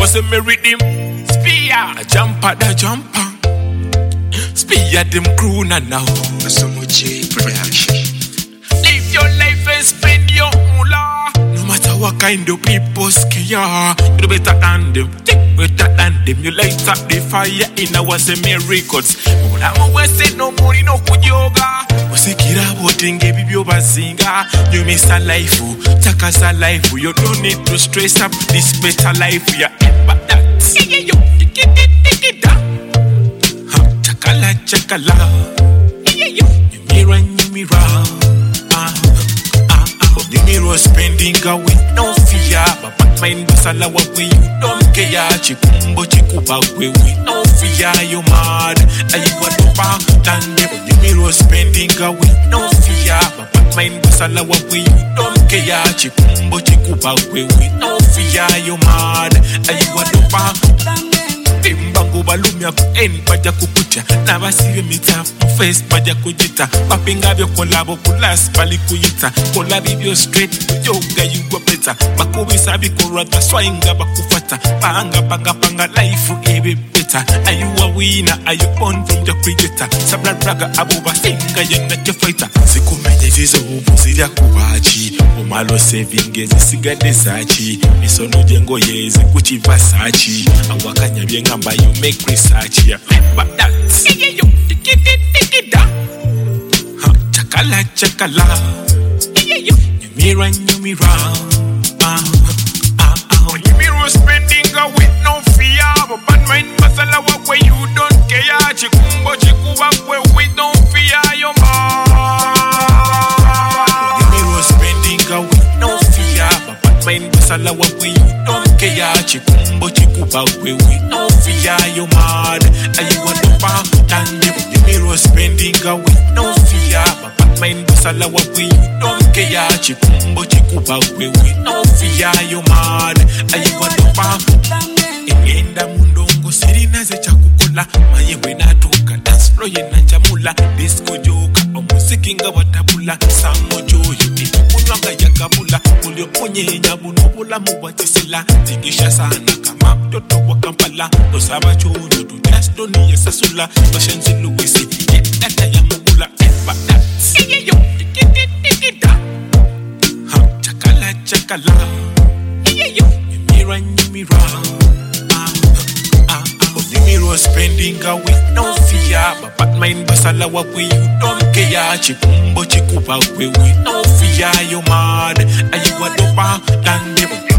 was a rhythm. Spear, a jumper, the jumper. Spear them crew now. So much production. Live your life and spend your moolah. No matter what kind of people scare, you better than them. Think better than them. You light up the fire in our semi records. I'm always say no money, no good yoga. Sikira botinge bibyo bazinga. You miss a life, takasa life. You don't need to stress up this better life. Yeah, but that. You chakala chakala. You mirror, you mirror. You mirror spending away, no fear. But mind basala way you don't care. Chikumbo chikuba way with no fear. You mad, and you want to back down. You mirror spending away, no fear. But mind basala way you don't care. Chikumbo chikuba way with no fear. You mad, and you want to back down. Bango balumya ku en paja kukucha na basibe mita face paja kujita papinga byo kolabo kulas bali kuyita kolabi byo straight yoga yugo better bakubisa bikorata swinga bakufata panga life ebe better. Are you a winner? Are you born from the creator? Sabla braga abuba singa yenna ke fighter sikumenye zizo ubuzira kubachi umalo saving ezisigade sachi misono jengo yezi kuchivasachi awakanya byenga you make research here. But that chakala chakala. You mirror, you mirror. You mirror spending with no fear. But mind masala where you don't care. Chikumbo chikuba with no fear. Your man. You mirror spending with no fear. But mind masala where you don't care. Chikumbo chikuba with no fear. You mad, and you want to back down. You mirror spending with no fear. But mind basala we you don't care. Chikumbo chikuba with no fear. You mad, and you want to back down. Enda mundongo sirina ze chakukula mayewe natuka dance floor yena chamula disco joka omusiki nga watabula samo joyo ikunwanga yakabula ulio ponye nyabuno bula mubatisila tingisha sana kama mtoto wa Kampala tosaba chono tu just don't need sasula toshenzi luwisi yekata ya mugula ebata yo chakala chakala you mirror you mirror. You mirror spending with no fear. But mind basala way you don't care. Chikumbo chikuba with no fear. You mad, and you want to back down.